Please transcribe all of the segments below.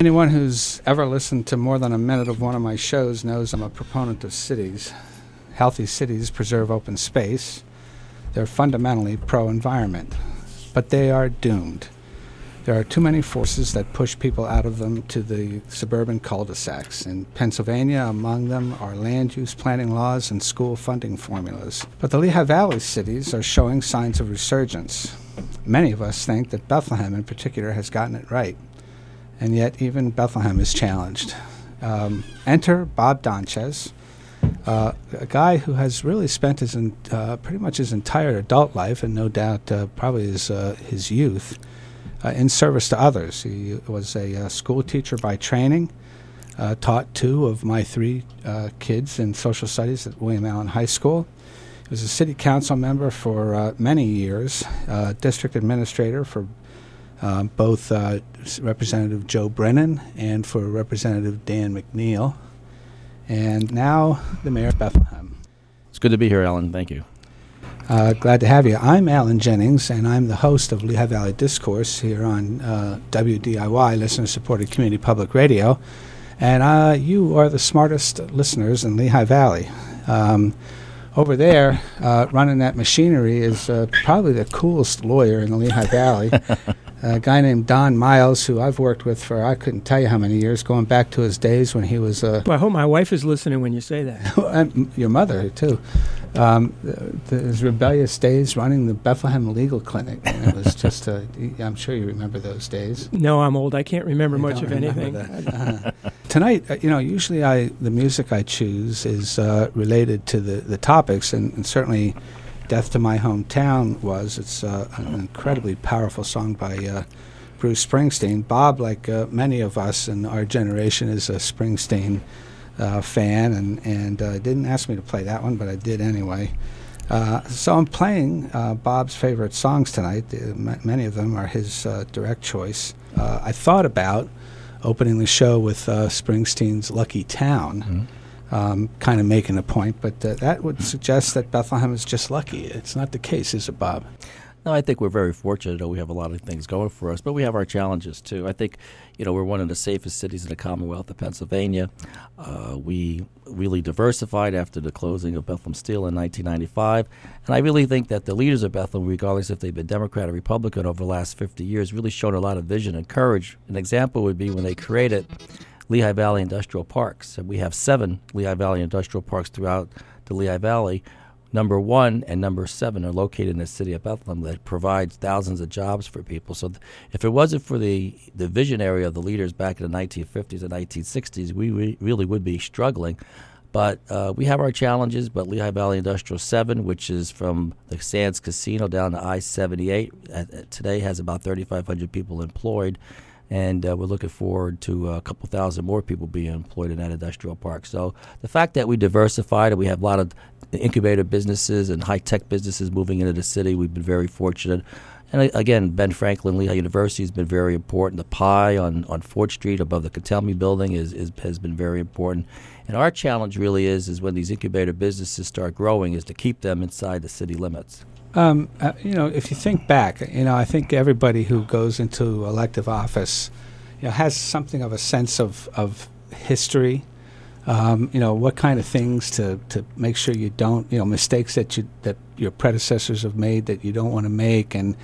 Anyone who's ever listened to more than a minute of one of my shows knows I'm a proponent of cities. Healthy cities preserve open space. They're fundamentally pro-environment, but they are doomed. There are too many forces that push people out of them to the suburban cul-de-sacs. In Pennsylvania, among them are land use planning laws and school funding formulas. But the Lehigh Valley cities are showing signs of resurgence. Many of us think that Bethlehem in particular has gotten it right. And yet even Bethlehem is challenged. Enter Bob Donchez, a guy who has really spent his pretty much his entire adult life, and no doubt probably his youth, in service to others. He was a school teacher by training, taught 2 of my 3 kids in social studies at William Allen High School. He was a city council member for many years, district administrator for both Representative Joe Brennan and for Representative Dan McNeil, and now the mayor of Bethlehem. It's good to be here, Alan. Thank you. Glad to have you. I'm Alan Jennings, and I'm the host of Lehigh Valley Discourse here on WDIY, listener-supported community public radio, and you are the smartest listeners in Lehigh Valley. Over there, running that machinery is probably the coolest lawyer in the Lehigh Valley, a guy named Don Miles, who I've worked with for I couldn't tell you how many years, going back to his days when he was... Well, I hope my wife is listening when you say that. And your mother, too. His rebellious days running the Bethlehem Legal Clinic. And it was just, I'm sure you remember those days. No, I'm old. I can't remember much of anything. Tonight, usually the music I choose is related to the topics, and certainly Death to My Hometown was. It's an incredibly powerful song by Bruce Springsteen. Bob, like many of us in our generation, is a Springsteen fan, and didn't ask me to play that one, but I did anyway. So I'm playing Bob's favorite songs tonight. Many of them are his direct choice. I thought about opening the show with Springsteen's Lucky Town. Mm-hmm. Kind of making a point, but that would suggest that Bethlehem is just lucky. It's not the case, is it, Bob? No, I think we're very fortunate. We have a lot of things going for us, but we have our challenges, too. I think, we're one of the safest cities in the Commonwealth of Pennsylvania. We really diversified after the closing of Bethlehem Steel in 1995, and I really think that the leaders of Bethlehem, regardless if they've been Democrat or Republican over the last 50 years, really shown a lot of vision and courage. An example would be when they created Lehigh Valley Industrial Parks. And we have 7 Lehigh Valley Industrial Parks throughout the Lehigh Valley. Number 1 and number 7 are located in the city of Bethlehem that provides thousands of jobs for people. So if it wasn't for the visionary of the leaders back in the 1950s and 1960s, we really would be struggling. But we have our challenges, but Lehigh Valley Industrial 7, which is from the Sands Casino down to I-78, today has about 3,500 people employed. And we're looking forward to a couple thousand more people being employed in that industrial park. So the fact that we diversified and we have a lot of incubator businesses and high-tech businesses moving into the city, we've been very fortunate. And again, Ben Franklin Lehigh University has been very important. The Pi on 4th Street above the Catelmi building has been very important. And our challenge really is when these incubator businesses start growing is to keep them inside the city limits. If you think back, I think everybody who goes into elective office, has something of a sense of history. What kind of things to make sure you don't, mistakes that your predecessors have made that you don't want to make, and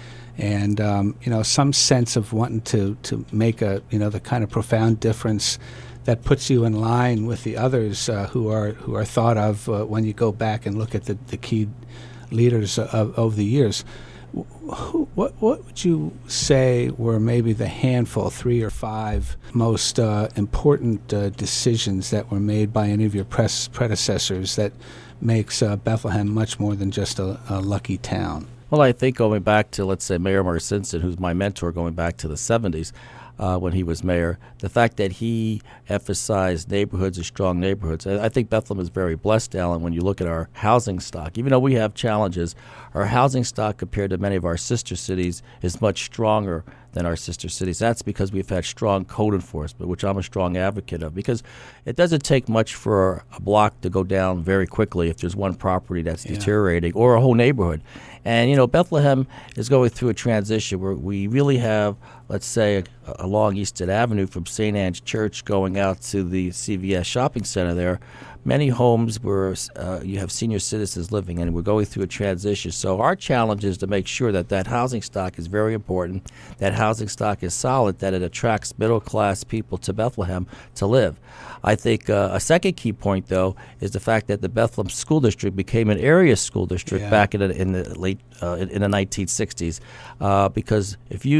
some sense of wanting to make the kind of profound difference that puts you in line with the others who are thought of when you go back and look at the key leaders over the years. What would you say were maybe the handful, 3 or 5 most important decisions that were made by any of your predecessors that makes Bethlehem much more than just a lucky town? Well, I think going back to, let's say, Mayor Marcinson, who's my mentor going back to the 70s, when he was mayor, the fact that he emphasized neighborhoods as strong neighborhoods. I think Bethlehem is very blessed, Alan, when you look at our housing stock. Even though we have challenges, our housing stock compared to many of our sister cities is much stronger than our sister cities. That's because we've had strong code enforcement, which I'm a strong advocate of, because it doesn't take much for a block to go down very quickly if there's one property that's deteriorating, or a whole neighborhood. And, Bethlehem is going through a transition where we really have, let's say, along Easton Avenue from St. Anne's Church going out to the CVS shopping center there, many homes where you have senior citizens living in, and we're going through a transition. So our challenge is to make sure that housing stock is very important, that housing stock is solid, that it attracts middle-class people to Bethlehem to live. I think a second key point, though, is the fact that the Bethlehem School District became an area school district back in the late in the 1960s, because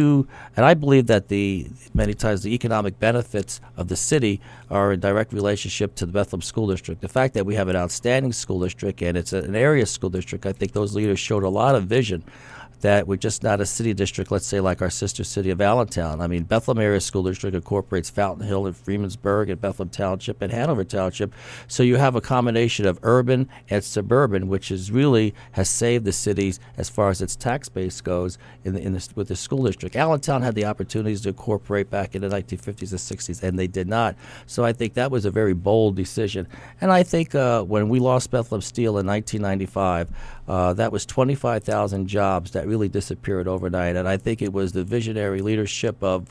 and I believe that many times the economic benefits of the city are in direct relationship to the Bethlehem School District. The fact that we have an outstanding school district and it's an area school district, I think those leaders showed a lot of vision, that we're just not a city district, let's say, like our sister city of Allentown. I mean, Bethlehem Area School District incorporates Fountain Hill and Freemansburg and Bethlehem Township and Hanover Township. So you have a combination of urban and suburban, which has saved the cities as far as its tax base goes with the school district. Allentown had the opportunities to incorporate back in the 1950s and 60s, and they did not. So I think that was a very bold decision. And I think when we lost Bethlehem Steel in 1995, that was 25,000 jobs that really disappeared overnight. And I think it was the visionary leadership of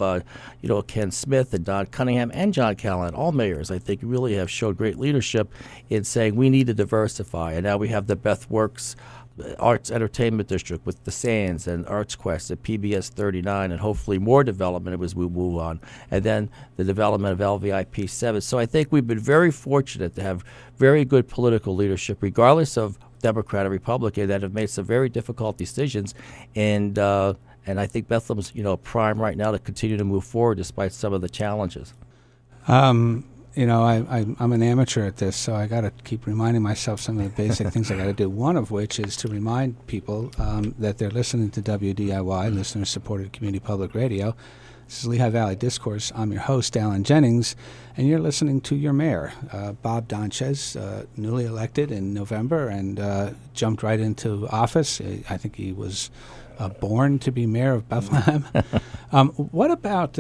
Ken Smith and Don Cunningham and John Callahan, all mayors, I think really have showed great leadership in saying we need to diversify. And now we have the Beth Works Arts Entertainment District with the Sands and Arts Quest at PBS 39, and hopefully more development as we move on. And then the development of LVIP 7. So I think we've been very fortunate to have very good political leadership, regardless of Democrat or Republican, that have made some very difficult decisions, and I think Bethlehem's prime right now to continue to move forward despite some of the challenges. I'm an amateur at this, so I got to keep reminding myself some of the basic things I got to do. One of which is to remind people that they're listening to WDIY, listener-supported community public radio. This is Lehigh Valley Discourse. I'm your host, Alan Jennings, and you're listening to your mayor, Bob Donchez, newly elected in November and jumped right into office. I think he was born to be mayor of Bethlehem. What about,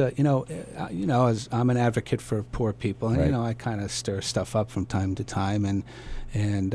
as I'm an advocate for poor people, and, right. I kind of stir stuff up from time to time. And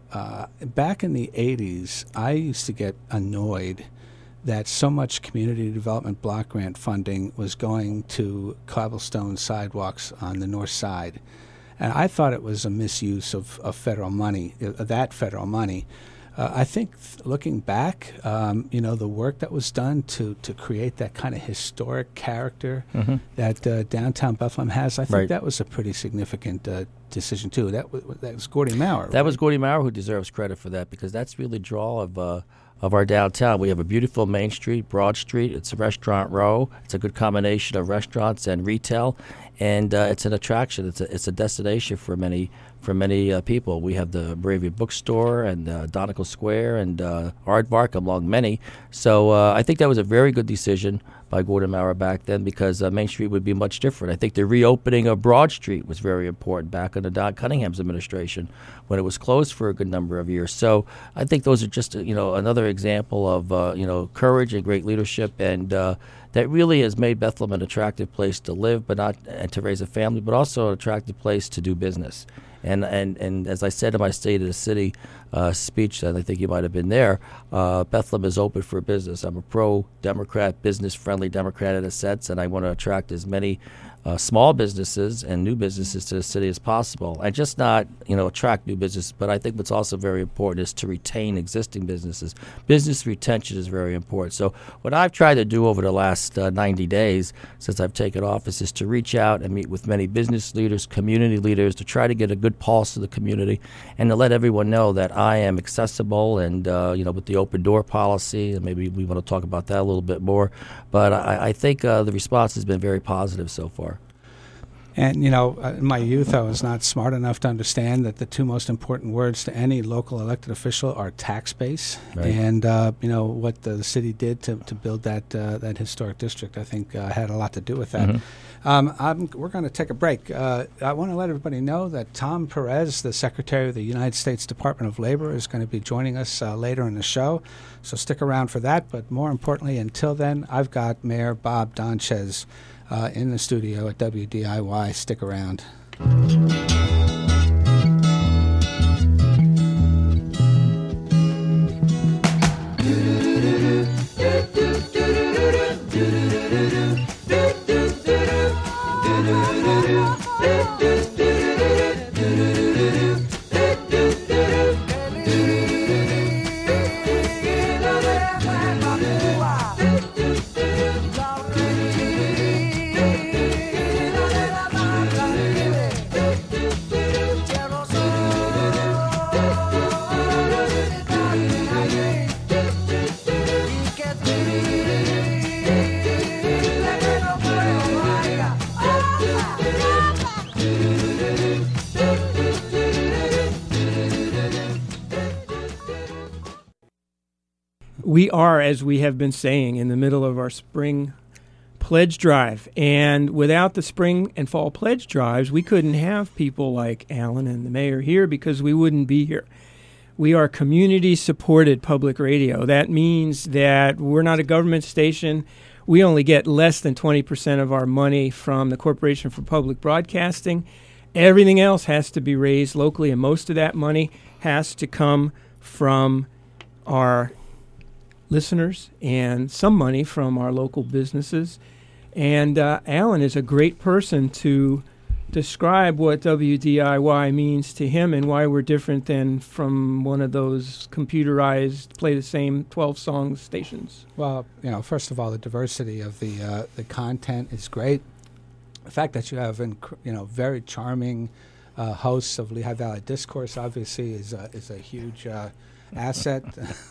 back in the 80s, I used to get annoyed that so much community development block grant funding was going to cobblestone sidewalks on the north side. And I thought it was a misuse of federal money, that federal money. I think looking back, the work that was done to create that kind of historic character that downtown Bethlehem has, I think that was a pretty significant decision, too. That was Gordie Maurer. That was Gordie Maurer who deserves credit for that, because that's really the draw of our downtown. We have a beautiful Main Street, Broad Street. It's a restaurant row. It's a good combination of restaurants and retail, and it's an attraction. It's a destination for many people. We have the Moravian Bookstore and Donegal Square and Aardvark, among many. So I think that was a very good decision by Gordie Maurer back then, because Main Street would be much different. I think the reopening of Broad Street was very important back under Don Cunningham's administration, when it was closed for a good number of years. So I think those are just another example of courage and great leadership, and that really has made Bethlehem an attractive place to live, and to raise a family, but also an attractive place to do business. And as I said in my State of the City speech, and I think you might have been there, Bethlehem is open for business. I'm a pro-Democrat, business-friendly Democrat in a sense, and I want to attract as many small businesses and new businesses to the city as possible, and just not attract new business, but I think what's also very important is to retain existing businesses. Business retention is very important. So what I've tried to do over the last 90 days since I've taken office is to reach out and meet with many business leaders, community leaders, to try to get a good pulse of the community, and to let everyone know that I am accessible, and with the open door policy, and maybe we want to talk about that a little bit more, but I think the response has been very positive so far. And, in my youth, I was not smart enough to understand that the two most important words to any local elected official are tax base. Right. And, what the city did to build that historic district, I think, had a lot to do with that. Mm-hmm. We're going to take a break. I want to let everybody know that Tom Perez, the Secretary of the United States Department of Labor, is going to be joining us later in the show. So stick around for that. But more importantly, until then, I've got Mayor Bob Donchez in the studio at WDIY. Stick around. We are, as we have been saying, in the middle of our spring pledge drive. And without the spring and fall pledge drives, we couldn't have people like Alan and the mayor here because we wouldn't be here. We are community-supported public radio. That means that we're not a government station. We only get less than 20% of our money from the Corporation for Public Broadcasting. Everything else has to be raised locally, and most of that money has to come from our listeners and some money from our local businesses. And Alan is a great person to describe what WDIY means to him and why we're different than from one of those computerized, play the same 12-song stations. Well, first of all, the diversity of the content is great. The fact that you have very charming hosts of Lehigh Valley Discourse obviously is a huge asset.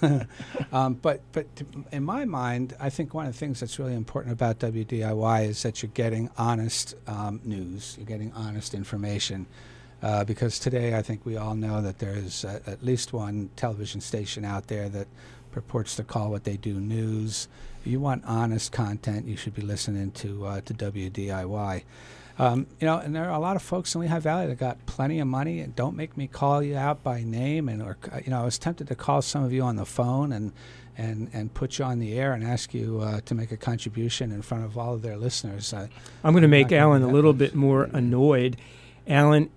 But in my mind, I think one of the things that's really important about WDIY is that you're getting honest news, you're getting honest information. Because today I think we all know that there is at least one television station out there that purports to call what they do news. If you want honest content, you should be listening to WDIY. And there are a lot of folks in Lehigh Valley that got plenty of money, and don't make me call you out by name. I was tempted to call some of you on the phone and put you on the air and ask you to make a contribution in front of all of their listeners. I'm going to make Alan a little bit more annoyed. Alan,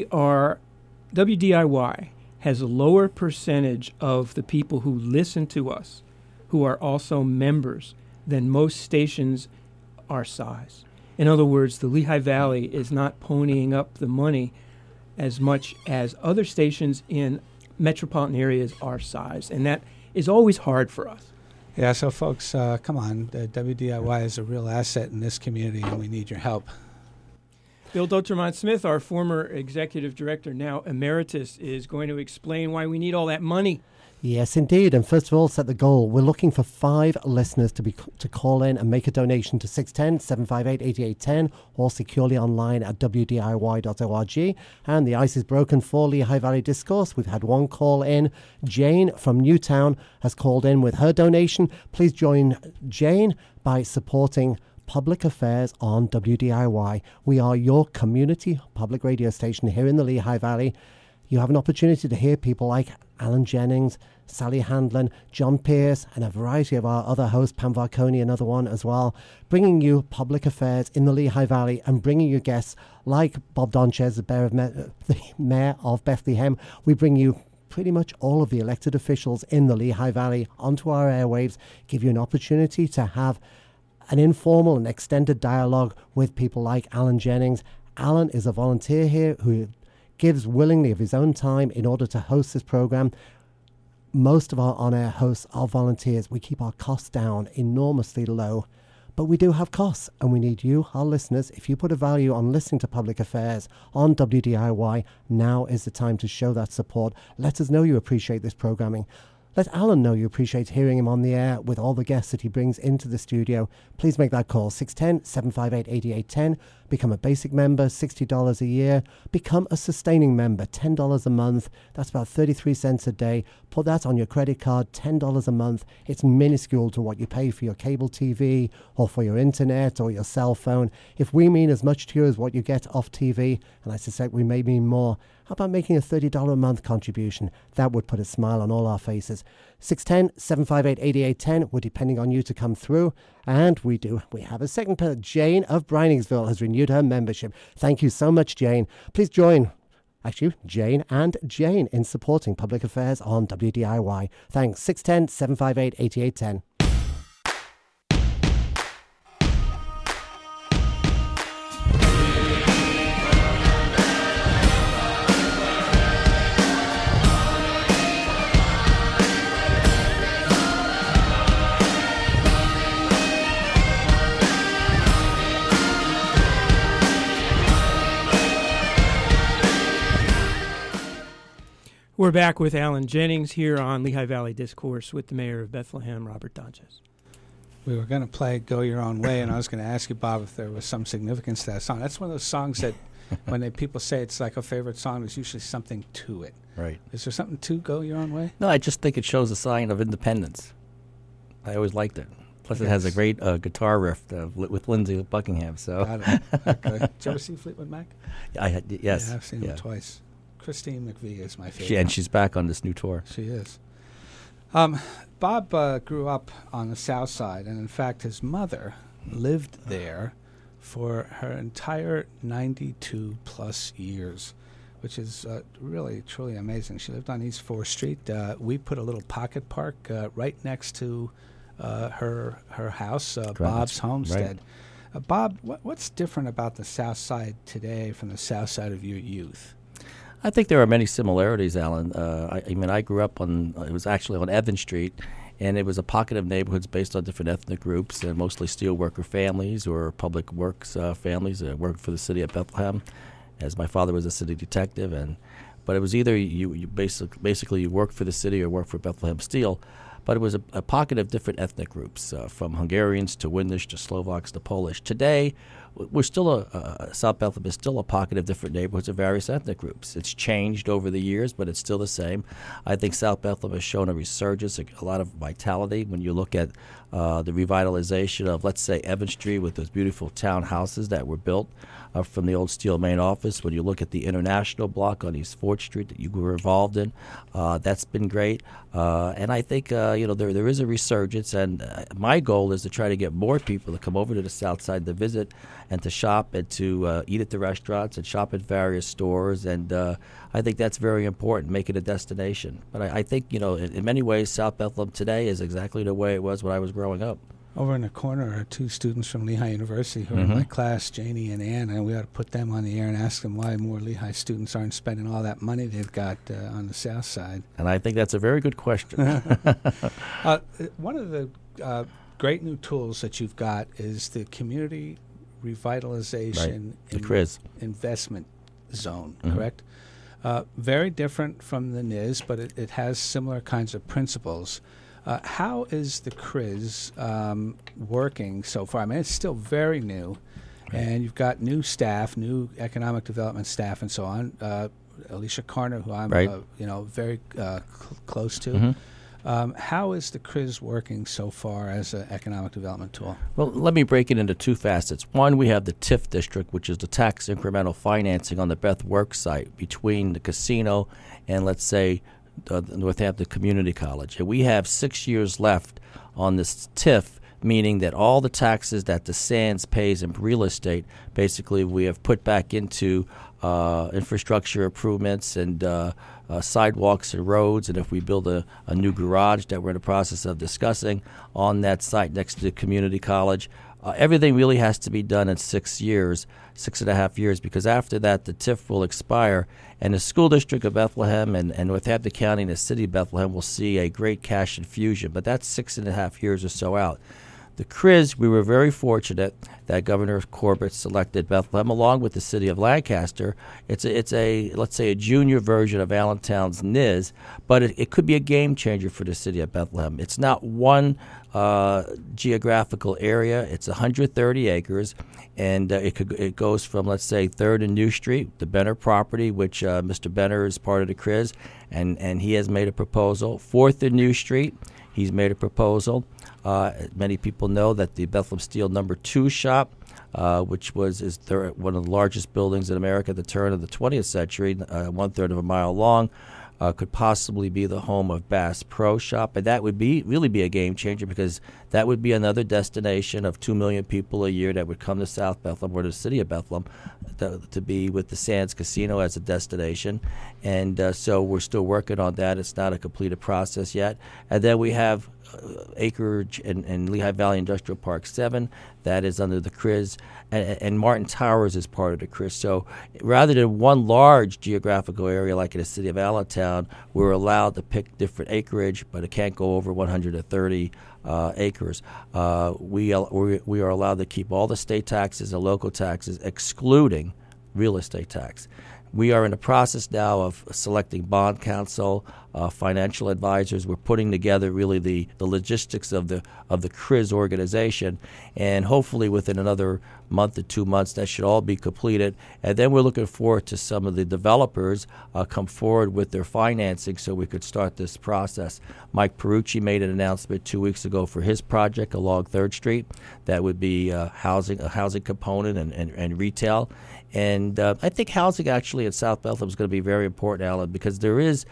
WDIY has a lower percentage of the people who listen to us who are also members than most stations our size. In other words, the Lehigh Valley is not ponying up the money as much as other stations in metropolitan areas our size, and that is always hard for us. Yeah, so folks, come on. WDIY is a real asset in this community, and we need your help. Bill Doterman-Smith, our former executive director, now emeritus, is going to explain why we need all that money. Yes, indeed. And first of all, set the goal. We're looking for 5 listeners to call in and make a donation to 610-758-8810 or securely online at wdiy.org. And the ice is broken for Lehigh Valley Discourse. We've had one call in. Jane from Newtown has called in with her donation. Please join Jane by supporting public affairs on WDIY. We are your community public radio station here in the Lehigh Valley. You have an opportunity to hear people like Alan Jennings, Sally Handlin, John Pierce, and a variety of our other hosts, Pam Varconi, another one as well, bringing you public affairs in the Lehigh Valley and bringing you guests like Bob Donchez, the mayor of Bethlehem. We bring you pretty much all of the elected officials in the Lehigh Valley onto our airwaves, give you an opportunity to have an informal and extended dialogue with people like Alan Jennings. Alan is a volunteer here who gives willingly of his own time in order to host this program. Most of our on-air hosts are volunteers. We keep our costs down enormously low, but we do have costs, and we need you, our listeners. If you put a value on listening to public affairs on WDIY, now is the time to show that support. Let us know you appreciate this programming. Let Alan know you appreciate hearing him on the air with all the guests that he brings into the studio. Please make that call, 610-758-8810. Become a basic member, $60 a year. Become a sustaining member, $10 a month. That's about 33 cents a day. Put that on your credit card, $10 a month. It's minuscule to what you pay for your cable TV or for your internet or your cell phone. If we mean as much to you as what you get off TV, and I suspect we may mean more, how about making a $30 a month contribution? That would put a smile on all our faces. 610-758-8810. We're depending on you to come through. And we have a second person. Jane of Briningsville has renewed her membership. Thank you so much, Jane. Please join, Jane and Jane in supporting public affairs on WDIY. Thanks. 610-758-8810. We're back with Alan Jennings here on Lehigh Valley Discourse with the mayor of Bethlehem, Robert Dodges. We were going to play Go Your Own Way, and I was going to ask you, Bob, if there was some significance to that song. That's one of those songs that when people say it's like a favorite song, there's usually something to it. Right. Is there something to Go Your Own Way? No, I just think it shows a sign of independence. I always liked it. Plus, it has a great guitar riff with Lindsey Buckingham. So. Got it. Okay. Did you ever see Fleetwood Mac? Yes. Yeah, I've seen them twice. Christine McVie is my favorite. She's back on this new tour. She is. Bob grew up on the South Side, and in fact, his mother lived there for her entire 92-plus years, which is really, truly amazing. She lived on East 4th Street. We put a little pocket park right next to her house, Bob's homestead. Right. Bob, what's different about the South Side today from the South Side of your youth? I think there are many similarities, Alan. I grew up it was actually on Evans Street, and it was a pocket of neighborhoods based on different ethnic groups, and mostly steelworker families or public works families that worked for the city of Bethlehem, as my father was a city detective. But it was either you basically you worked for the city or worked for Bethlehem Steel. But it was a pocket of different ethnic groups, from Hungarians to Windish to Slovaks to Polish. Today, we're still South Bethlehem is still a pocket of different neighborhoods of various ethnic groups. It's changed over the years, but it's still the same. I think South Bethlehem has shown a resurgence, a lot of vitality when you look at the revitalization of, let's say, Evans Street with those beautiful townhouses that were built from the old steel main office. When you look at the International Block on East 4th Street that you were involved in, that's been great. And I think there is a resurgence, and my goal is to try to get more people to come over to the South Side to visit and to shop and to eat at the restaurants and shop at various stores. And I think that's very important, make it a destination. But I think, in many ways, South Bethlehem today is exactly the way it was when I was growing up. Over in the corner are two students from Lehigh University who are in my class, Janie and Ann, and we ought to put them on the air and ask them why more Lehigh students aren't spending all that money they've got on the South Side. And I think that's a very good question. One of the great new tools that you've got is the Community Revitalization Investment Zone, correct? Very different from the NIS, but it has similar kinds of principles. How is the CRIZ working so far? I mean, it's still very new, and you've got new staff, new economic development staff, and so on. Alicia Carner, who I'm very close to. How is the CRIZ working so far as an economic development tool? Well, let me break it into two facets. One, we have the TIF district, which is the tax incremental financing on the Beth Works site between the casino and, let's say, Northampton Community College. And we have 6 years left on this TIF, meaning that all the taxes that the Sands pays in real estate, basically we have put back into infrastructure improvements and sidewalks and roads. And if we build a new garage that we're in the process of discussing on that site next to the community college, everything really has to be done in 6 years, 6.5 years, because after that the TIF will expire, and the school district of Bethlehem and Northampton County and the city of Bethlehem will see a great cash infusion. But that's 6.5 years or so out. The CRIZ, we were very fortunate that Governor Corbett selected Bethlehem along with the city of Lancaster. It's a let's say a junior version of Allentown's NIS, but it could be a game changer for the city of Bethlehem. It's not one geographical area. It's 130 acres, and it goes from, let's say, 3rd and New Street, the Benner property, which Mr. Benner is part of the CRIZ, and he has made a proposal. 4th and New Street, he's made a proposal. Many people know that the Bethlehem Steel No. 2 shop, which one of the largest buildings in America at the turn of the 20th century, 1/3 of a mile long, could possibly be the home of Bass Pro Shop, and that would really be a game changer, because that would be another destination of 2 million people a year that would come to South Bethlehem or the city of Bethlehem to be with the Sands Casino as a destination. And so we're still working on that. It's not a completed process yet. And then we have acreage in Lehigh Valley Industrial Park 7 that is under the CRIZ, and Martin Towers is part of the CRIZ. So rather than one large geographical area like in the city of Allentown, we're allowed to pick different acreage, but it can't go over 130 acres. We are allowed to keep all the state taxes and local taxes, excluding real estate tax. We are in the process now of selecting bond counsel, financial advisors. We're putting together really the logistics of the CRIZ organization, and hopefully within another month to 2 months that should all be completed. And then we're looking forward to some of the developers come forward with their financing so we could start this process. Mike Perucci made an announcement 2 weeks ago for his project along 3rd Street. That would be a housing component and retail. And I think housing actually in South Bethlehem is going to be very important, Alan, because there is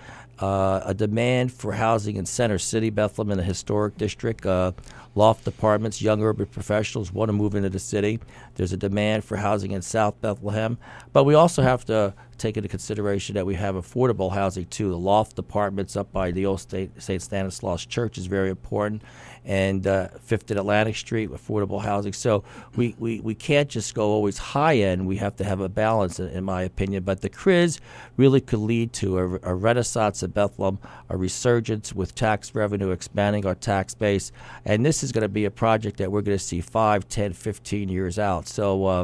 a demand for housing in Center City, Bethlehem, in the historic district. Loft apartments, young urban professionals want to move into the city. There's a demand for housing in South Bethlehem. But we also have to take into consideration that we have affordable housing, too. The loft apartments up by the old St. Stanislaus Church is very important. And 5th and Atlantic Street, affordable housing. So we can't just go always high-end. We have to have a balance, in my opinion. But the CRIZ really could lead to a renaissance in Bethlehem, a resurgence with tax revenue, expanding our tax base. And this is going to be a project that we're going to see 5, 10, 15 years out. So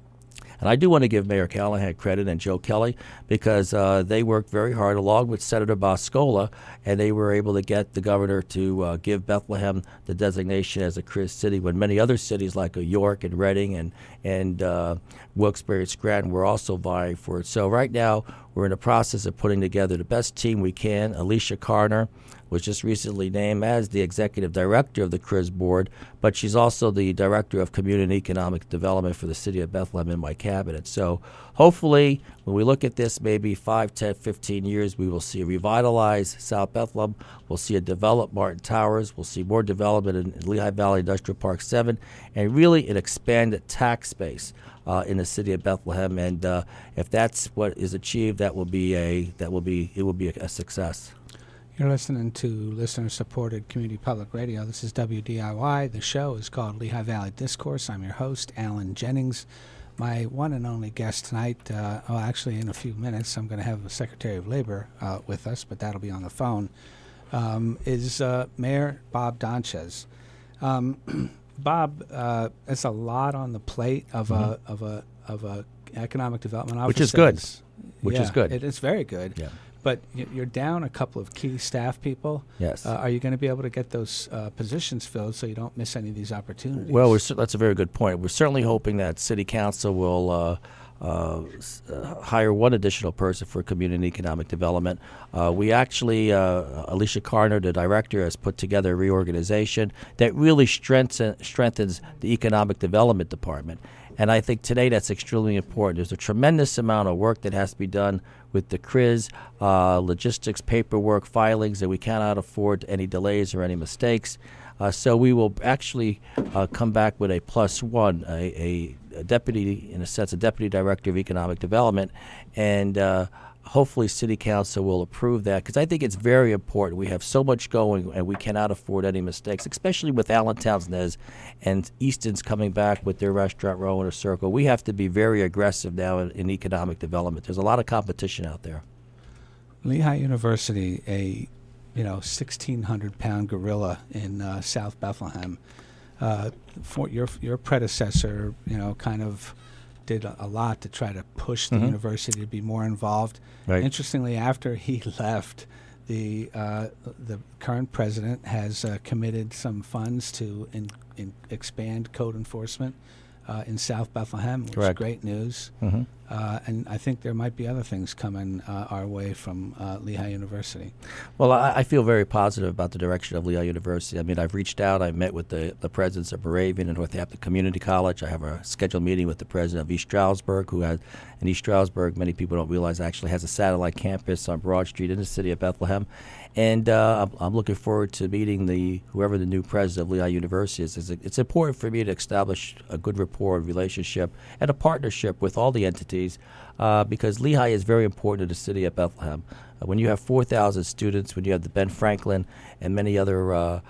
and I do want to give Mayor Callahan credit and Joe Kelly, because they worked very hard along with Senator Boscola, and they were able to get the governor to give Bethlehem the designation as a CRIZ city when many other cities like York and Reading and Wilkes-Barre and Scranton were also vying for it. So right now we're in the process of putting together the best team we can. Alicia Carner was just recently named as the executive director of the CRIZ board, but she's also the director of community and economic development for the city of Bethlehem in my cabinet. So hopefully when we look at this, maybe 5, 10, 15 years, we will see a revitalized South Bethlehem. We'll see a developed Martin Towers. We'll see more development in Lehigh Valley Industrial Park 7, and really an expanded tax base in the city of Bethlehem. And if that's what is achieved, it will be a success. You're listening to listener-supported community public radio. This is WDIY. The show is called Lehigh Valley Discourse. I'm your host, Alan Jennings. My one and only guest tonight, actually in a few minutes, I'm going to have the Secretary of Labor with us, but that'll be on the phone, is Mayor Bob Donchez. Bob, it's a lot on the plate of a economic development officer. Which is good. Is good. It's very good. Yeah. But you're down a couple of key staff people. Yes. Are you going to be able to get those positions filled so you don't miss any of these opportunities? Well, that's a very good point. We're certainly hoping that City Council will hire one additional person for community and economic development. We actually, Alicia Carner, the director, has put together a reorganization that really strengthens the economic development department. And I think today that's extremely important. There's a tremendous amount of work that has to be done with the CRIZ, logistics, paperwork, filings, and we cannot afford any delays or any mistakes. So we will actually come back with a +1, a deputy, in a sense, a deputy director of economic development, and hopefully City Council will approve that, because I think it's very important. We have so much going, and we cannot afford any mistakes, especially with Allentown's NES and Easton's coming back with their restaurant row in a circle. We have to be very aggressive now in economic development. There's a lot of competition out there. Lehigh University, a 1,600-pound gorilla in South Bethlehem. for your predecessor, kind of did a lot to try to push the university to be more involved. Right. Interestingly, after he left, the current president has committed some funds to expand code enforcement in South Bethlehem, which is great news. And I think there might be other things coming our way from Lehigh University. Well, I feel very positive about the direction of Lehigh University. I mean, I've reached out. I met with the presidents of Moravian and Northampton Community College. I have a scheduled meeting with the president of East Stroudsburg, who has, in East Stroudsburg, many people don't realize, actually has a satellite campus on Broad Street in the city of Bethlehem. And I'm looking forward to meeting whoever the new president of Lehigh University is. It's important for me to establish a good rapport and relationship and a partnership with all the entities because Lehigh is very important to the city of Bethlehem. When you have 4,000 students, when you have the Ben Franklin and many other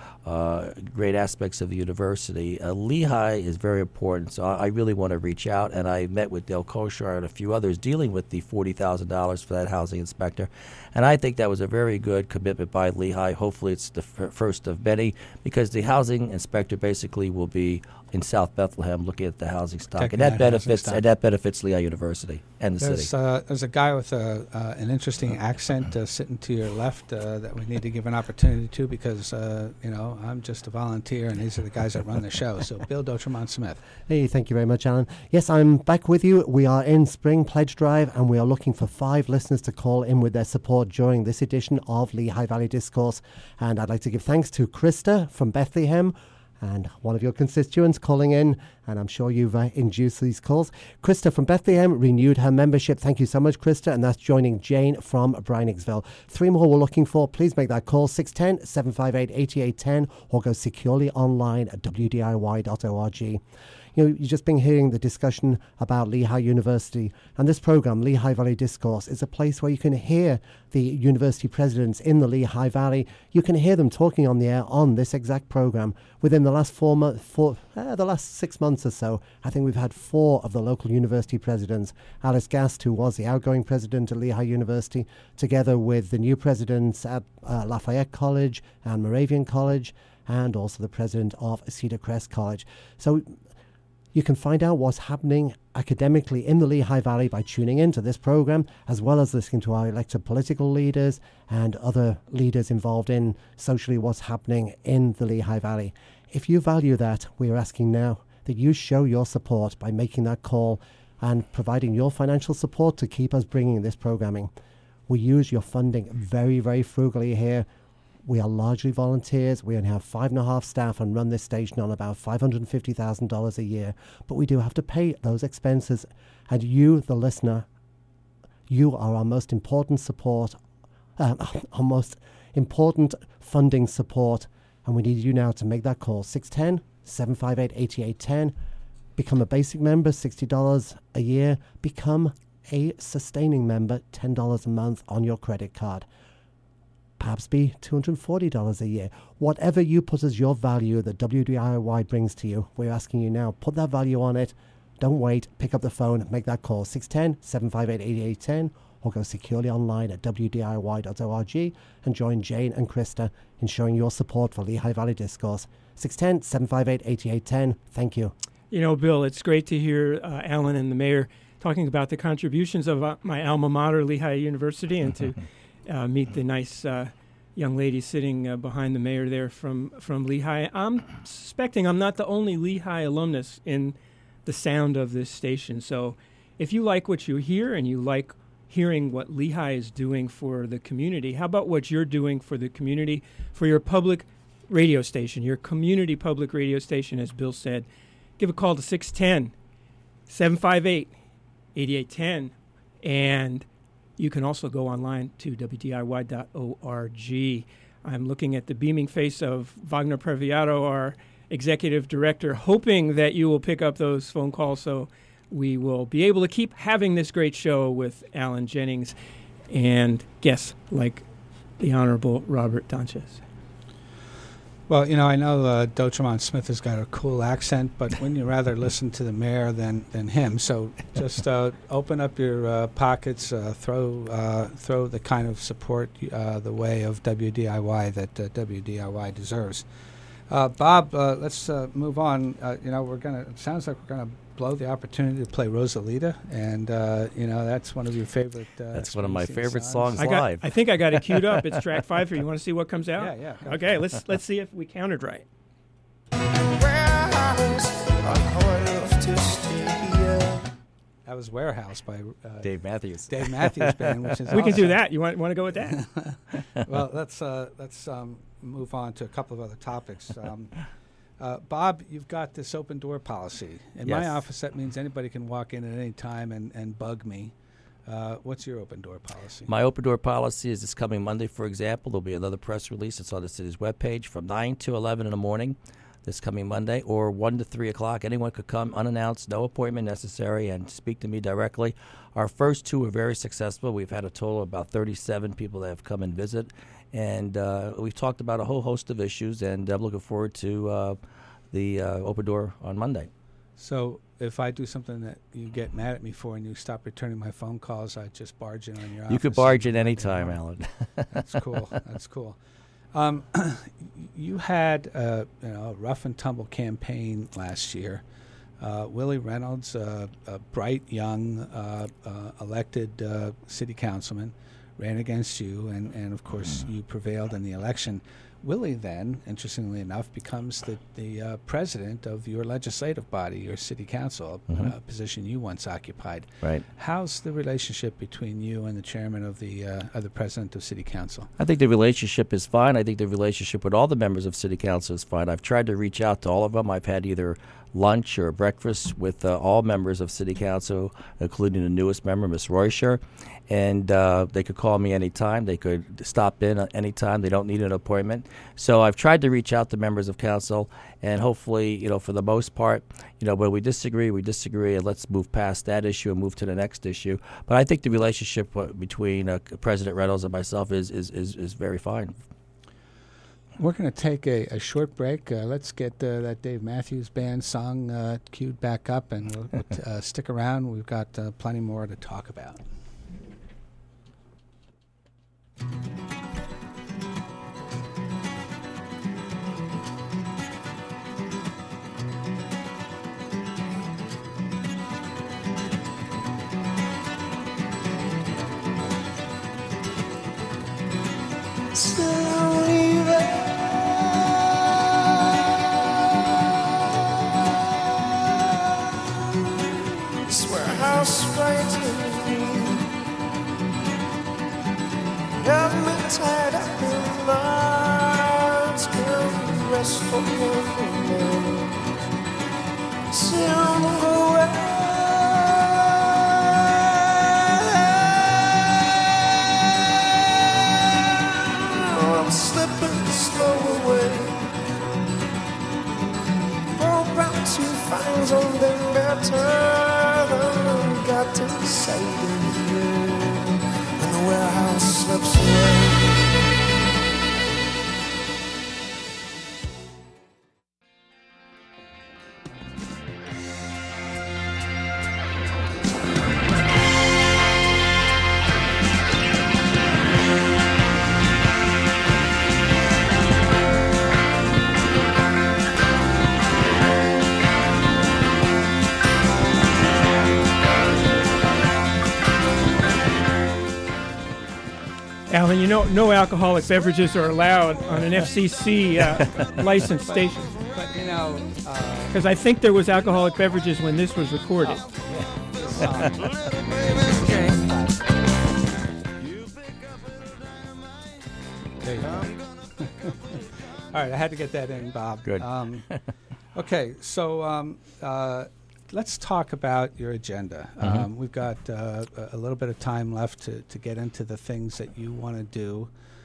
great aspects of the university, Lehigh is very important. So I really want to reach out, and I met with Dale Koshar and a few others dealing with the $40,000 for that housing inspector. And I think that was a very good commitment by Lehigh. Hopefully it's the first of many, because the housing inspector basically will be in South Bethlehem looking at the housing stock. And that benefits Lehigh University and the city. There's a guy with an interesting accent sitting to your left that we need to give an opportunity to, because I'm just a volunteer and these are the guys that run the show. So Bill Dotremont-Smith. Hey, thank you very much, Alan. Yes, I'm back with you. We are in Spring Pledge Drive, and we are looking for 5 listeners to call in with their support during this edition of Lehigh Valley Discourse. And I'd like to give thanks to Krista from Bethlehem, and one of your constituents calling in, and I'm sure you've induced these calls. Krista from Bethlehem renewed her membership. Thank you so much, Krista, and that's joining Jane from Breiningsville. 3 more we're looking for. Please make that call, 610-758-8810, or go securely online at wdiy.org. You've just been hearing the discussion about Lehigh University, and this program, Lehigh Valley Discourse, is a place where you can hear the university presidents in the Lehigh Valley. You can hear them talking on the air on this exact program. Within the last the last 6 months or so, I think we've had 4 of the local university presidents. Alice Gast, who was the outgoing president at Lehigh University, together with the new presidents at Lafayette College and Moravian College, and also the president of Cedar Crest College. So you can find out what's happening academically in the Lehigh Valley by tuning into this program, as well as listening to our elected political leaders and other leaders involved in socially what's happening in the Lehigh Valley. If you value that, we are asking now that you show your support by making that call and providing your financial support to keep us bringing this programming. We use your funding very, very frugally here. We are largely volunteers. We only have 5.5 staff and run this station on about $550,000 a year. But we do have to pay those expenses. And you, the listener, you are our most important support, our most important funding support. And we need you now to make that call, 610-758-8810. Become a basic member, $60 a year. Become a sustaining member, $10 a month on your credit card. Perhaps be $240 a year. Whatever you put as your value that WDIY brings to you, we're asking you now, put that value on it. Don't wait. Pick up the phone, make that call, 610-758-8810, or go securely online at wdiy.org and join Jane and Krista in showing your support for Lehigh Valley Discourse. 610-758-8810. Thank you. Bill, it's great to hear Alan and the mayor talking about the contributions of my alma mater, Lehigh University, and to meet the nice young lady sitting behind the mayor there from Lehigh. I'm suspecting I'm not the only Lehigh alumnus in the sound of this station. So if you like what you hear and you like hearing what Lehigh is doing for the community, how about what you're doing for the community, for your public radio station, your community public radio station, as Bill said? Give a call to 610-758-8810, and you can also go online to wdiy.org. I'm looking at the beaming face of Wagner Previato, our executive director, hoping that you will pick up those phone calls so we will be able to keep having this great show with Alan Jennings and guests like the Honorable Robert Dontjes. Well, I know Dotremont-Smith has got a cool accent, but wouldn't you rather listen to the mayor than him? So just open up your pockets, throw the kind of support the way of WDIY that WDIY deserves. Bob, let's move on. It sounds like we're gonna blow the opportunity to play Rosalita, and that's one of your favorite. That's one of my favorite songs I live. think I got it queued up. It's track 5 here. You want to see what comes out? Yeah. Okay, let's see if we counted right. That was Warehouse by Dave Matthews. Dave Matthews Band, which is We can do awesome. that. You want to go with that? Well, let's move on to a couple of other topics. Bob, you've got this open door policy. In my Yes. office, that means anybody can walk in at any time and bug me. What's your open door policy? My open door policy is this coming Monday, for example. There'll be another press release. It's on the city's webpage from 9 to 11 in the morning this coming Monday, or 1 to 3 o'clock. Anyone could come unannounced, no appointment necessary, and speak to me directly. Our first 2 were very successful. We've had a total of about 37 people that have come and visit. And we've talked about a whole host of issues, and I'm looking forward to the open door on Monday. So if I do something that you get mad at me for and you stop returning my phone calls, I just barge in on your office. You could barge in any time, Alan. That's cool. That's cool. You had a rough and tumble campaign last year. Willie Reynolds, a bright young elected city councilman, ran against you, and of course you prevailed in the election. Willie then, interestingly enough, becomes the president of your legislative body, your city council, a position you once occupied. Right. How's the relationship between you and the chairman of the president of city council? I think the relationship is fine. I think the relationship with all the members of city council is fine. I've tried to reach out to all of them. I've had either lunch or breakfast with all members of city council, including the newest member, Ms. Roysher. And they could call me anytime. They could stop in anytime. They don't need an appointment. So I've tried to reach out to members of council, and hopefully, for the most part, when we disagree, and let's move past that issue and move to the next issue. But I think the relationship between President Reynolds and myself is very fine. We're going to take a short break. Let's get that Dave Matthews Band song queued back up, and we'll stick around. We've got plenty more to talk about. Tied up in lines, come rest for me. Soon away. I'm slipping slow away. Broke round to find something better than got to say to you. And the warehouse slips away. Alan, no alcoholic beverages are allowed on an FCC licensed station. But Because I think there was alcoholic beverages when this was recorded. There you go. All right, I had to get that in, Bob. Good. Okay, so let's talk about your agenda. We've got a little bit of time left to get into the things that you want to do.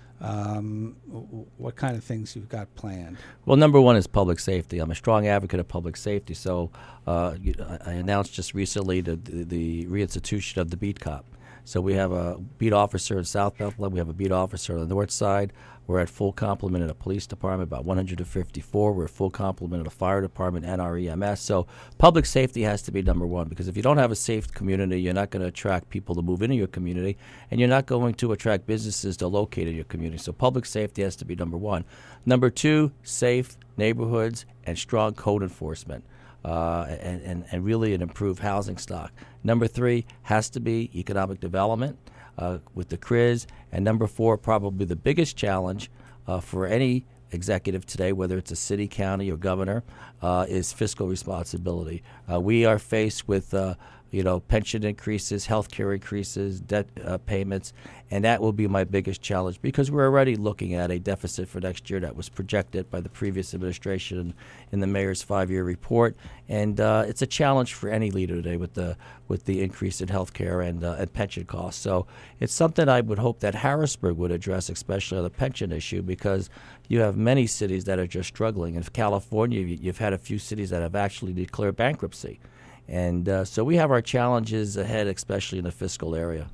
What kind of things you've got planned? Well, number one is public safety. I'm a strong advocate of public safety. So I announced just recently the reinstitution of the beat cop. So we have a beat officer in South Bethlehem. We have a beat officer on the north side. We're at full complement of the police department, about 154. We're at full complement of the fire department and our EMS. So public safety has to be number one, because if you don't have a safe community, you're not going to attract people to move into your community, and you're not going to attract businesses to locate in your community. So public safety has to be number one. Number two, safe, neighborhoods, and strong code enforcement. And really an improved housing stock. Number 3 has to be economic development with the CRIZ. And number 4, probably the biggest challenge for any executive today, whether it's a city, county, or governor, is fiscal responsibility. We are faced with pension increases, health care increases, debt payments, and that will be my biggest challenge because we're already looking at a deficit for next year that was projected by the previous administration in the mayor's 5-year report, and it's a challenge for any leader today with the increase in health care and pension costs. So it's something I would hope that Harrisburg would address, especially on the pension issue, because you have many cities that are just struggling. In California, you've had a few cities that have actually declared bankruptcy. And so we have our challenges ahead, especially in the fiscal area.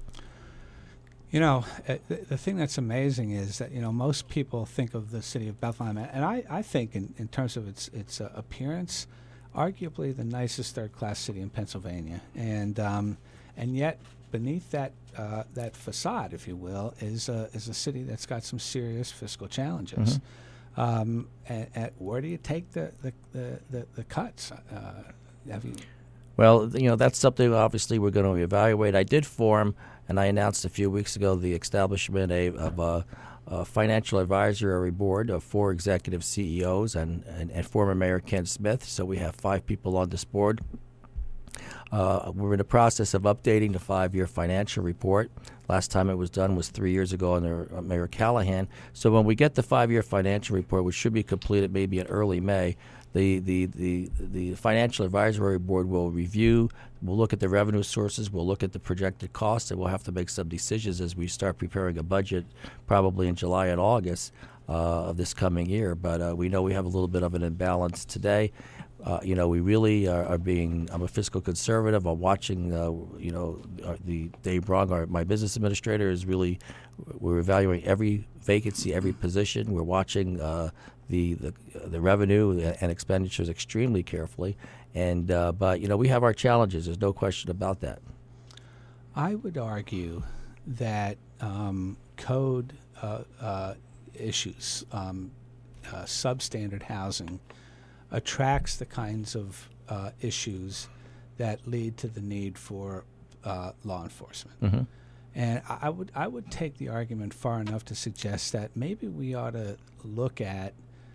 The thing that's amazing is that, most people think of the city of Bethlehem, and I think in terms of its appearance, arguably the nicest third-class city in Pennsylvania. And yet beneath that facade, if you will, is a city that's got some serious fiscal challenges. Mm-hmm. And where do you take the cuts? Have you... Well, that's something obviously we're going to evaluate. I did form, and I announced a few weeks ago, the establishment of a financial advisory board of 4 executive CEOs and former Mayor Ken Smith. So we have 5 people on this board. We're in the process of updating the 5-year financial report. Last time it was done was 3 years ago under Mayor Callahan. So when we get the 5-year financial report, which should be completed maybe in early May, the financial advisory board will review. We'll look at the revenue sources. We'll look at the projected costs, and we'll have to make some decisions as we start preparing a budget, probably in July and August of this coming year. But we know we have a little bit of an imbalance today. We really are being. I'm a fiscal conservative. I'm watching. The Dave Brong, my business administrator, is really. We're evaluating every vacancy, every position. We're watching the revenue and expenditures extremely carefully, but we have our challenges. There's no question about that. I would argue that code issues, substandard housing, attracts the kinds of issues that lead to the need for law enforcement. Mm-hmm. And I would take the argument far enough to suggest that maybe we ought to look at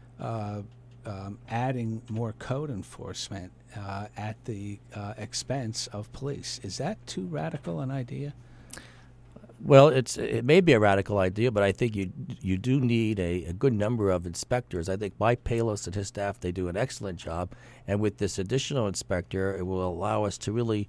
adding more code enforcement at the expense of police. Is that too radical an idea? Well, it may be a radical idea, but I think you do need a good number of inspectors. I think Mike Palos and his staff, they do an excellent job. And with this additional inspector, it will allow us to really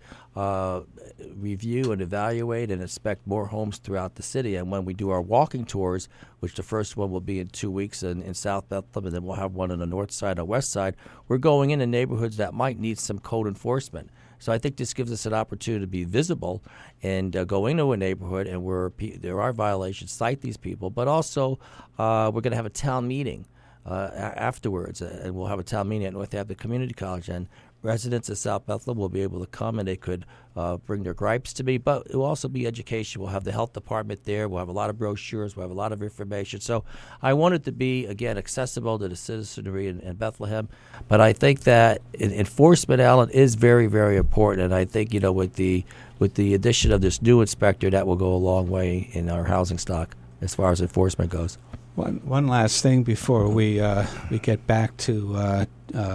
review and evaluate and inspect more homes throughout the city. And when we do our walking tours, which the first one will be in 2 weeks in South Bethlehem, and then we'll have one on the north side and west side, we're going into neighborhoods that might need some code enforcement. So I think this gives us an opportunity to be visible and go into a neighborhood and where there are violations, cite these people, but also we're going to have a town meeting afterwards, and we'll have a town meeting at North Hampton Community College, and residents of South Bethlehem will be able to come and they could bring their gripes to me, but it will also be education. We'll have the health department there. We'll have a lot of brochures. We'll have a lot of information. So I want it to be, again, accessible to the citizenry in Bethlehem, but I think that enforcement, Alan, is very, very important, and I think, with the addition of this new inspector, that will go a long way in our housing stock as far as enforcement goes. One last thing before we get back to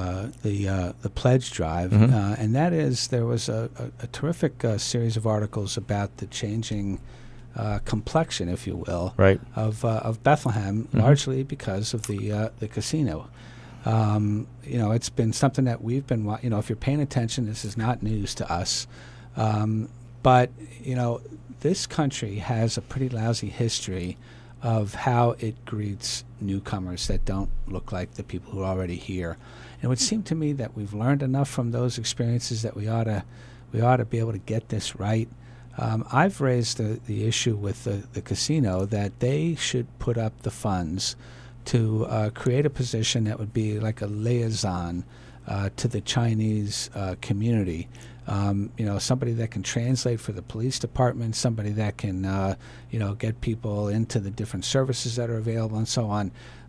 the pledge drive, mm-hmm. And that is there was a terrific series of articles about the changing complexion, if you will, right. of Bethlehem, mm-hmm. largely because of the casino. It's been something that we've been, if you're paying attention, this is not news to us. But this country has a pretty lousy history of how it greets newcomers that don't look like the people who are already here. And it would seem to me that we've learned enough from those experiences that we ought to be able to get this right. I've raised the issue with the casino that they should put up the funds to create a position that would be like a liaison to the Chinese community. Somebody that can translate for the police department, somebody that can, get people into the different services that are available and so on.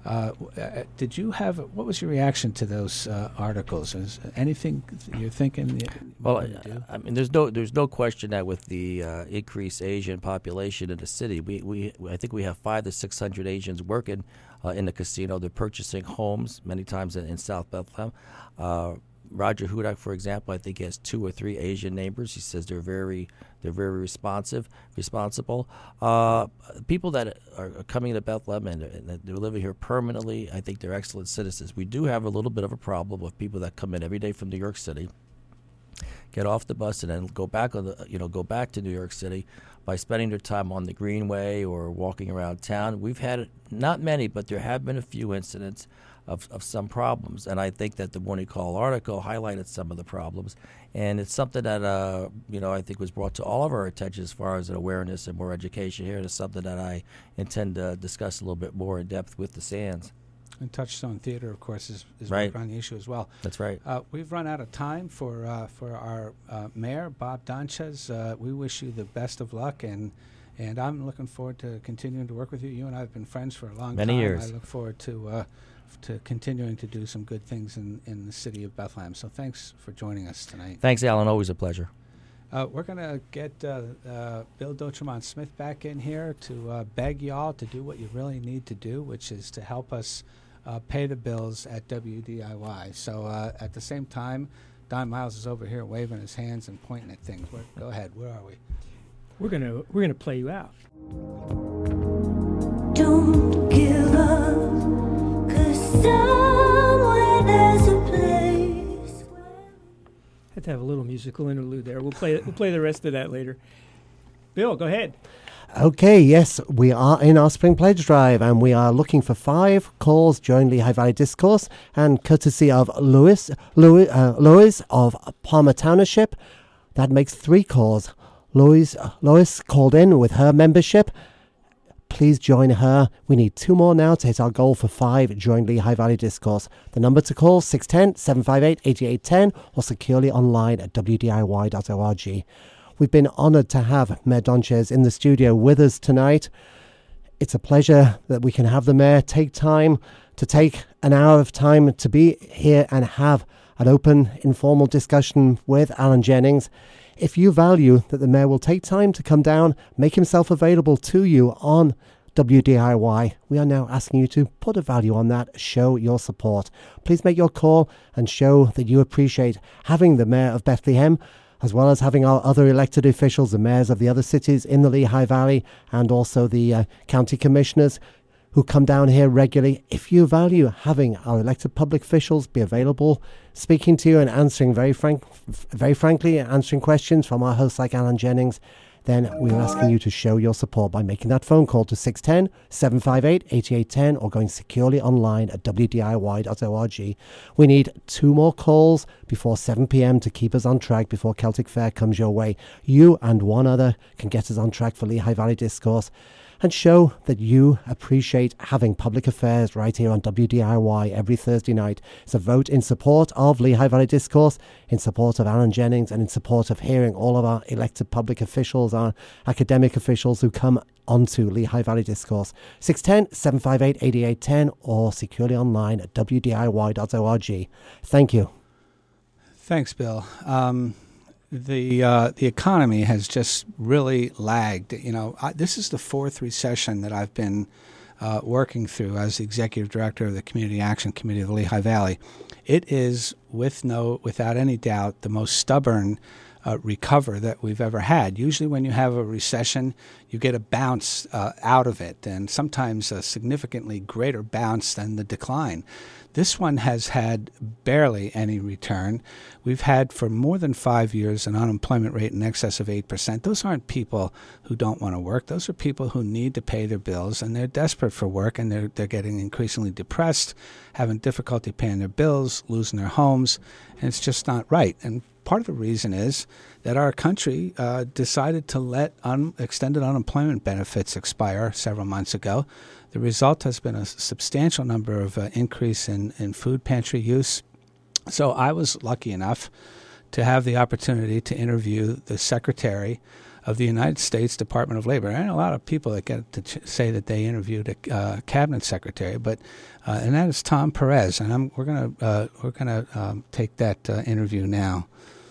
Did you have? What was your reaction to those articles? Is anything you're thinking? Well, I mean, there's no question that with the increased Asian population in the city, I think we have 500 to 600 Asians working in the casino. They're purchasing homes many times in South Bethlehem. Roger Hudak, for example, I think he has 2 or 3 Asian neighbors. He says they're very responsible. People that are coming to Bethlehem and they're living here permanently, I think they're excellent citizens. We do have a little bit of a problem with people that come in every day from New York City, get off the bus, and then go back to New York City by spending their time on the Greenway or walking around town. We've had not many, but there have been a few incidents of some problems, and I think that the Morning Call article highlighted some of the problems, and it's something that I think was brought to all of our attention as far as an awareness and more education here. It's something that I intend to discuss a little bit more in depth with the Sands. And Touchstone Theater, of course, is right on the issue as well. That's right. We've run out of time for our mayor, Bob Donchez. We wish you the best of luck, and I'm looking forward to continuing to work with you. You and I have been friends for a long time. Many years. I look forward to continuing to do some good things in the city of Bethlehem. So thanks for joining us tonight. Thanks, Alan. Always a pleasure. We're going to get Bill Dotremont Smith back in here to beg y'all to do what you really need to do, which is to help us pay the bills at WDIY. So at the same time, Don Miles is over here waving his hands and pointing at things. Go ahead. Where are we? We're gonna play you out. Don't give up, 'cause somewhere there's a place. Had to have a little musical interlude there. We'll play the rest of that later. Bill, go ahead. Okay, yes, we are in our Spring Pledge Drive, and we are looking for 5 calls during Lehigh Valley Discourse, and courtesy of Lois of Palmer Township. That makes 3 calls. Lois called in with her membership. Please join her. We need 2 more now to hit our goal for 5 during Lehigh Valley Discourse. The number to call, 610-758-8810, or securely online at wdiy.org. We've been honoured to have Mayor Donchez in the studio with us tonight. It's a pleasure that we can have the Mayor take time to take an hour of time to be here and have an open, informal discussion with Alan Jennings. If you value that the Mayor will take time to come down, make himself available to you on WDIY, we are now asking you to put a value on that, show your support. Please make your call and show that you appreciate having the Mayor of Bethlehem, as well as having our other elected officials, the mayors of the other cities in the Lehigh Valley, and also the county commissioners who come down here regularly. If you value having our elected public officials be available, speaking to you and answering very frankly, answering questions from our hosts like Alan Jennings, then we're asking you to show your support by making that phone call to 610-758-8810 or going securely online at wdiy.org. We need 2 more calls before 7 p.m. to keep us on track before Celtic Fair comes your way. You and 1 other can get us on track for Lehigh Valley Discourse and show that you appreciate having public affairs right here on WDIY every Thursday night. It's a vote in support of Lehigh Valley Discourse, in support of Alan Jennings, and in support of hearing all of our elected public officials, our academic officials who come onto Lehigh Valley Discourse. 610-758-8810 or securely online at wdiy.org. Thank you. Thanks, Bill. The economy has just really lagged. This is the 4th recession that I've been working through as the executive director of the Community Action Committee of the Lehigh Valley. It is, without any doubt, the most stubborn recover that we've ever had. Usually when you have a recession, you get a bounce out of it, and sometimes a significantly greater bounce than the decline. This one has had barely any return. We've had for more than 5 years an unemployment rate in excess of 8%. Those aren't people who don't want to work. Those are people who need to pay their bills, and they're desperate for work, and they're getting increasingly depressed, having difficulty paying their bills, losing their homes, and it's just not right. And part of the reason is that our country decided to let extended unemployment benefits expire several months ago. The result has been a substantial number of increase in food pantry use. So I was lucky enough to have the opportunity to interview the secretary of the United States Department of Labor. I know a lot of people that get to say that they interviewed a cabinet secretary, but and that is Tom Perez, and we're gonna take that interview now.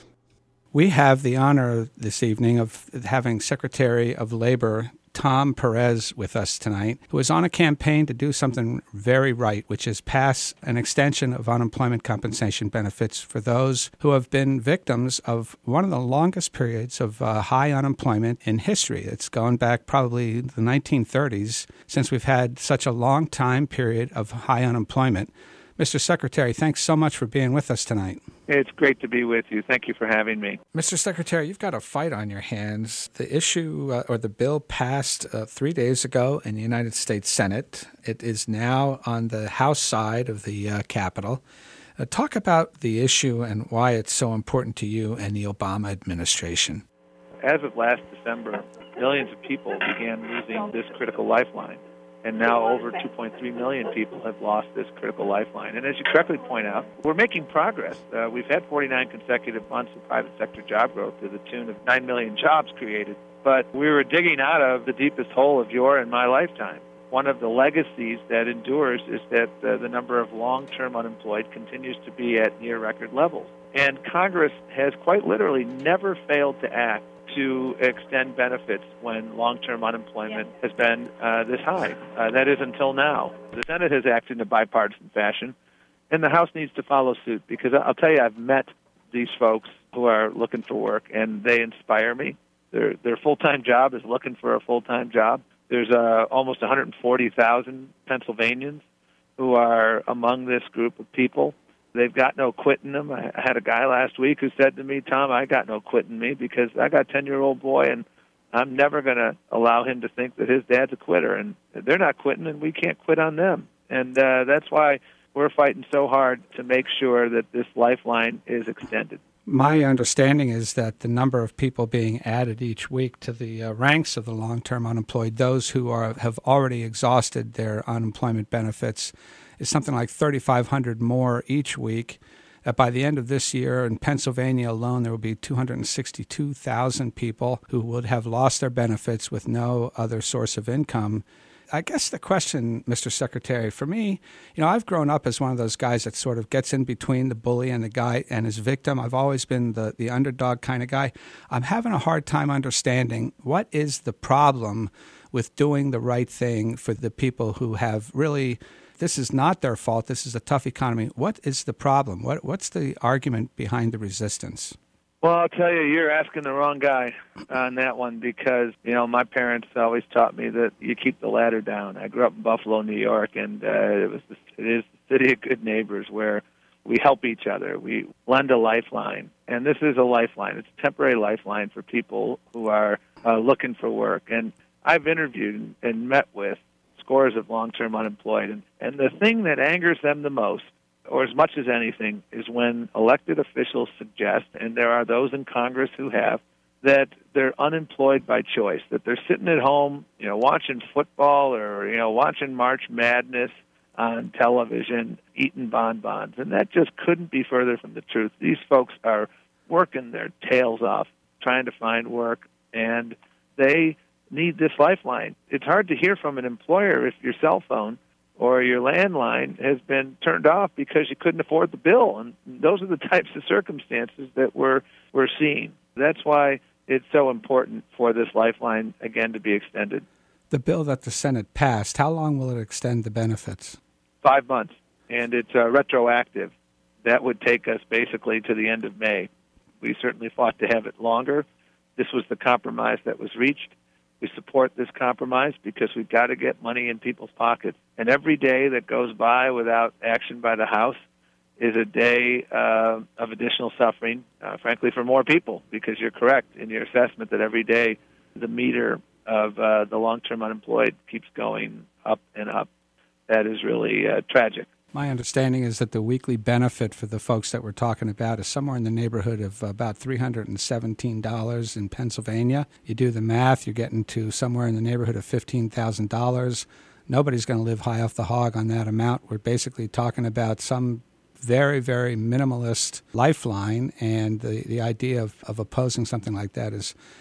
We have the honor this evening of having Secretary of Labor Tom Perez with us tonight, who is on a campaign to do something very right, which is pass an extension of unemployment compensation benefits for those who have been victims of one of the longest periods of high unemployment in history. It's going back probably the 1930s since we've had such a long time period of high unemployment. Mr. Secretary, thanks so much for being with us tonight. It's great to be with you. Thank you for having me. Mr. Secretary, you've got a fight on your hands. The issue or the bill passed 3 days ago in the United States Senate. It is now on the House side of the Capitol. Talk about the issue and why it's so important to you and the Obama administration. As of last December, millions of people began losing this critical lifeline. And now over 2.3 million people have lost this critical lifeline. And as you correctly point out, we're making progress. We've had 49 consecutive months of private sector job growth to the tune of 9 million jobs created. But we were digging out of the deepest hole of your and my lifetime. One of the legacies that endures is that the number of long-term unemployed continues to be at near record levels. And Congress has quite literally never failed to act to extend benefits when long-term unemployment has been this high. That is until now. The Senate has acted in a bipartisan fashion, and the House needs to follow suit, because I'll tell you, I've met these folks who are looking for work, and they inspire me. Their full-time job is looking for a full-time job. There's almost 140,000 Pennsylvanians who are among this group of people. They've got no quit in them. I had a guy last week who said to me, Tom, I got no quit in me because I got a 10-year-old boy, and I'm never going to allow him to think that his dad's a quitter. And they're not quitting, and we can't quit on them. And that's why we're fighting so hard to make sure that this lifeline is extended. My understanding is that the number of people being added each week to the ranks of the long-term unemployed, those who have already exhausted their unemployment benefits, is something like 3,500 more each week. By the end of this year, in Pennsylvania alone, there will be 262,000 people who would have lost their benefits with no other source of income. I guess the question, Mr. Secretary, for me, I've grown up as one of those guys that sort of gets in between the bully and the guy and his victim. I've always been the underdog kind of guy. I'm having a hard time understanding what is the problem with doing the right thing for the people who have really, this is not their fault, this is a tough economy. What is the problem? What's the argument behind the resistance? Well, I'll tell you, you're asking the wrong guy on that one because, my parents always taught me that you keep the ladder down. I grew up in Buffalo, New York, and it is the city of good neighbors where we help each other. We lend a lifeline, and this is a lifeline. It's a temporary lifeline for people who are looking for work. And I've interviewed and met with scores of long-term unemployed, and the thing that angers them the most, or as much as anything, is when elected officials suggest, and there are those in Congress who have, that they're unemployed by choice, that they're sitting at home, watching football or, watching March Madness on television, eating bonbons. And that just couldn't be further from the truth. These folks are working their tails off trying to find work, and they need this lifeline. It's hard to hear from an employer if your cell phone or your landline has been turned off because you couldn't afford the bill. And those are the types of circumstances that we're seeing. That's why it's so important for this lifeline, again, to be extended. The bill that the Senate passed, how long will it extend the benefits? 5 months, and it's retroactive. That would take us basically to the end of May. We certainly fought to have it longer. This was the compromise that was reached. We support this compromise because we've got to get money in people's pockets. And every day that goes by without action by the House is a day of additional suffering, frankly, for more people, because you're correct in your assessment that every day the meter of the long-term unemployed keeps going up and up. That is really tragic. My understanding is that the weekly benefit for the folks that we're talking about is somewhere in the neighborhood of about $317 in Pennsylvania. You do the math, you're getting to somewhere in the neighborhood of $15,000. Nobody's going to live high off the hog on that amount. We're basically talking about some very, very minimalist lifeline, and the idea of opposing something like that is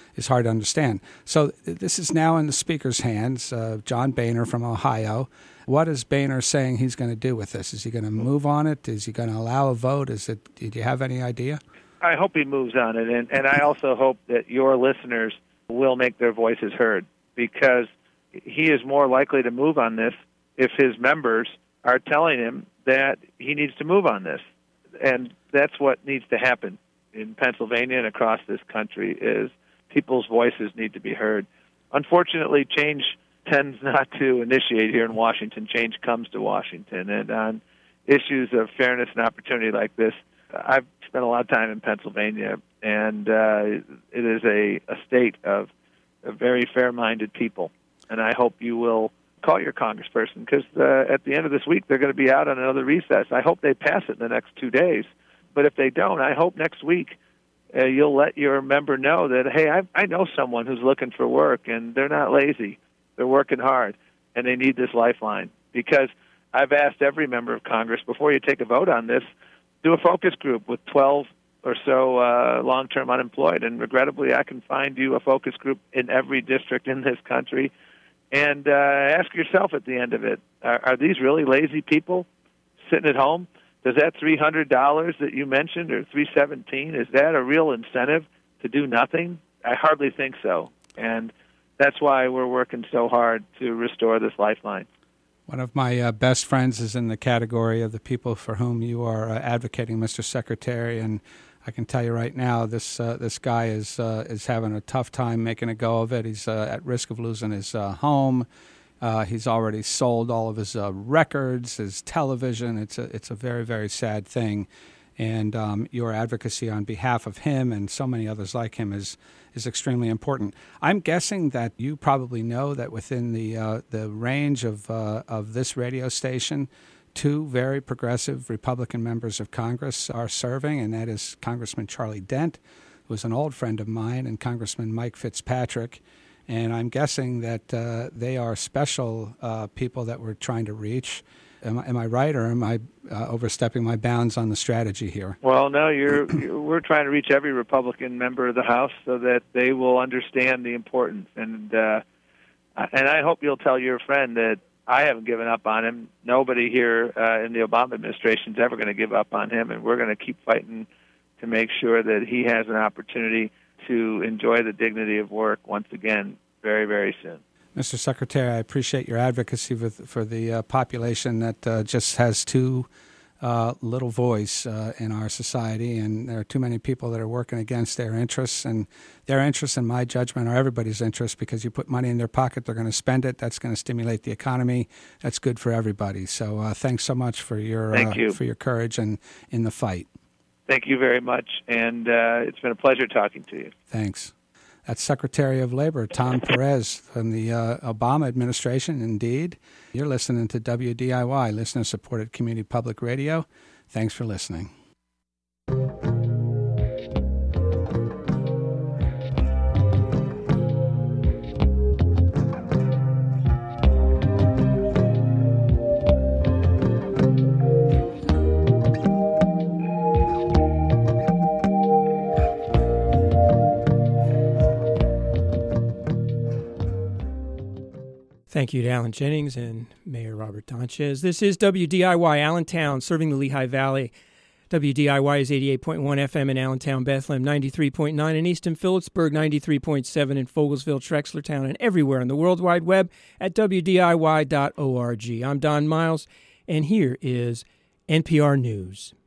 is hard to understand. So this is now in the Speaker's hands, John Boehner from Ohio. What is Boehner saying he's going to do with this? Is he going to move on it? Is he going to allow a vote? Do you have any idea? I hope he moves on it, and I also hope that your listeners will make their voices heard, because he is more likely to move on this if his members are telling him that he needs to move on this. And that's what needs to happen in Pennsylvania and across this country, is people's voices need to be heard. Unfortunately, change tends not to initiate here in Washington. Change comes to Washington. And on issues of fairness and opportunity like this, I've spent a lot of time in Pennsylvania, and it is a state of very fair-minded people. And I hope you will call your congressperson, because at the end of this week, they're going to be out on another recess. I hope they pass it in the next 2 days. But if they don't, I hope next week you'll let your member know that, hey, I know someone who's looking for work, and they're not lazy. They're working hard, and they need this lifeline. Because I've asked every member of Congress, before you take a vote on this, do a focus group with 12 or so long-term unemployed. And regrettably, I can find you a focus group in every district in this country. And ask yourself at the end of it, are these really lazy people sitting at home? Does that $300 that you mentioned, or $317, is that a real incentive to do nothing? I hardly think so. And that's why we're working so hard to restore this lifeline. One of my best friends is in the category of the people for whom you are advocating, Mr. Secretary, and I can tell you right now, this guy is having a tough time making a go of it. He's at risk of losing his home. He's already sold all of his records, his television. It's a very, very sad thing, and your advocacy on behalf of him and so many others like him is extremely important. I'm guessing that you probably know that within the range of this radio station, 2 very progressive Republican members of Congress are serving, and that is Congressman Charlie Dent, who is an old friend of mine, and Congressman Mike Fitzpatrick. And I'm guessing that they are special people that we're trying to reach. Am I right, or am I overstepping my bounds on the strategy here? Well, no, we're trying to reach every Republican member of the House so that they will understand the importance. And I hope you'll tell your friend that I haven't given up on him. Nobody here in the Obama administration is ever going to give up on him, and we're going to keep fighting to make sure that he has an opportunity to enjoy the dignity of work once again very, very soon. Mr. Secretary, I appreciate your advocacy for the population that just has too little voice in our society, and there are too many people that are working against their interests, and their interests, in my judgment, are everybody's interests, because you put money in their pocket, they're going to spend it. That's going to stimulate the economy. That's good for everybody. So thanks so much for your courage and in the fight. Thank you very much, and it's been a pleasure talking to you. Thanks. That's Secretary of Labor Tom Perez from the Obama administration, indeed. You're listening to WDIY, listener-supported community public radio. Thanks for listening. Thank you to Alan Jennings and Mayor Robert Donchez. This is WDIY Allentown, serving the Lehigh Valley. WDIY is 88.1 FM in Allentown, Bethlehem, 93.9 in Easton, Phillipsburg, 93.7 in Fogelsville, Trexlertown, and everywhere on the World Wide Web at WDIY.org. I'm Don Miles, and here is NPR News.